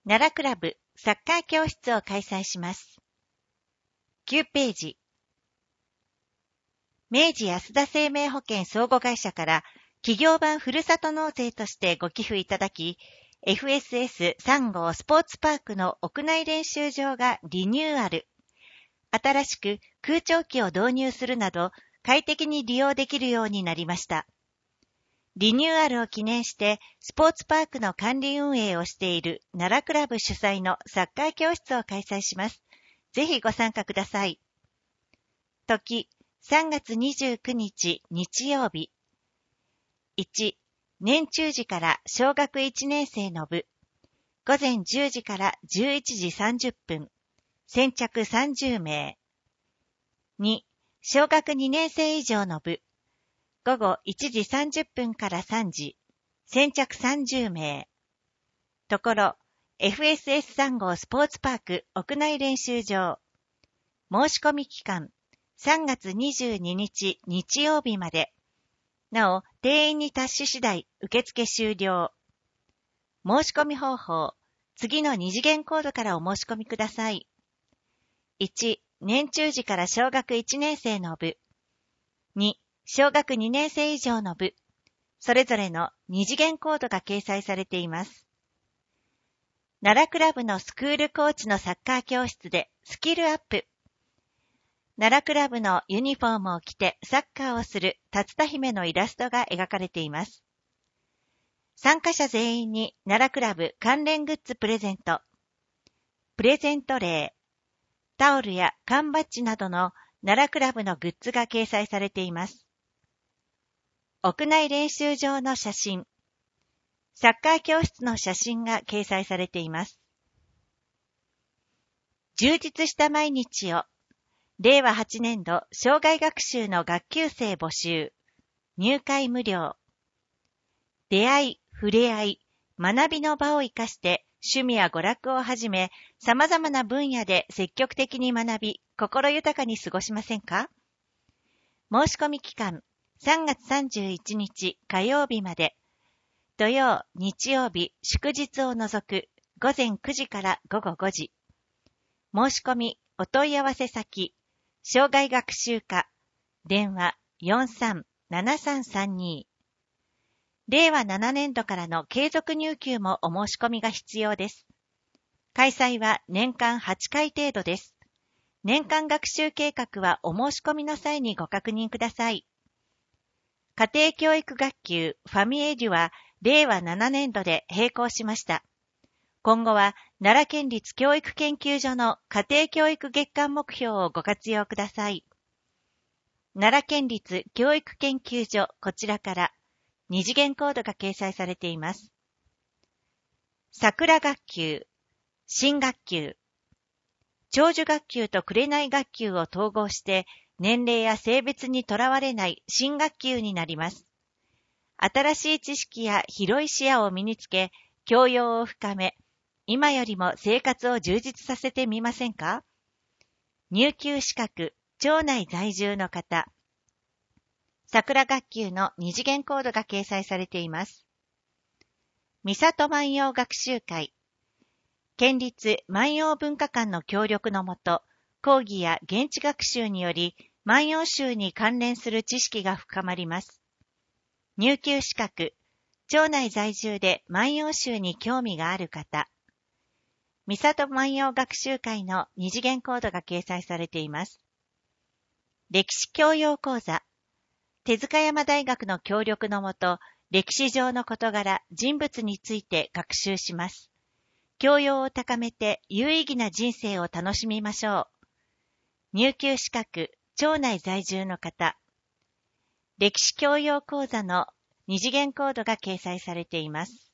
奈良クラブサッカー教室を開催します。9ページ。明治安田生命保険相互会社から企業版ふるさと納税としてご寄付いただき、FSS3 号スポーツパークの屋内練習場がリニューアル。新しく空調機を導入するなど快適に利用できるようになりました。リニューアルを記念してスポーツパークの管理運営をしている奈良クラブ主催のサッカー教室を開催します。ぜひご参加ください。時、3月29日日曜日。1、年中時から小学1年生の部。午前10時から11時30分。先着30名。2、小学2年生以上の部。午後1時30分から3時。先着30名。ところ、FSS3 号スポーツパーク屋内練習場。申し込み期間、3月22日日曜日まで。なお、定員に達し次第、受付終了。申し込み方法、次の二次元コードからお申し込みください。1、年中時から小学1年生の部。2、小学2年生以上の部。それぞれの二次元コードが掲載されています。奈良クラブのスクールコーチのサッカー教室でスキルアップ。奈良クラブのユニフォームを着てサッカーをする竜田姫のイラストが描かれています。参加者全員に奈良クラブ関連グッズプレゼント。プレゼント例、タオルや缶バッジなどの奈良クラブのグッズが掲載されています。屋内練習場の写真、サッカー教室の写真が掲載されています。充実した毎日を、令和8年度生涯学習の学級生募集、入会無料。出会い、触れ合い、学びの場を生かして趣味や娯楽をはじめ、様々な分野で積極的に学び、心豊かに過ごしませんか？申し込み期間、3月31日火曜日まで。土曜、日曜日、祝日を除く午前9時から午後5時。申し込み、お問い合わせ先、生涯学習課、電話 43-7332。令和7年度からの継続入給もお申し込みが必要です。開催は年間8回程度です。年間学習計画はお申し込みの際にご確認ください。家庭教育学級ファミエデュは令和7年度で閉校しました。今後は奈良県立教育研究所の家庭教育月間目標をご活用ください。奈良県立教育研究所こちらから二次元コードが掲載されています。桜学級、新学級、長寿学級と紅学級を統合して年齢や性別にとらわれない新学級になります。新しい知識や広い視野を身につけ、教養を深め、今よりも生活を充実させてみませんか？入級資格、町内在住の方。桜学級の二次元コードが掲載されています。三郷万葉学習会。県立万葉文化館の協力のもと、講義や現地学習により、万葉集に関連する知識が深まります。入級資格、町内在住で万葉集に興味がある方。三郷万葉学習会の二次元コードが掲載されています。歴史教養講座。手塚山大学の協力のもと、歴史上の事柄、人物について学習します。教養を高めて有意義な人生を楽しみましょう。入級資格、町内在住の方。歴史教養講座の二次元コードが掲載されています。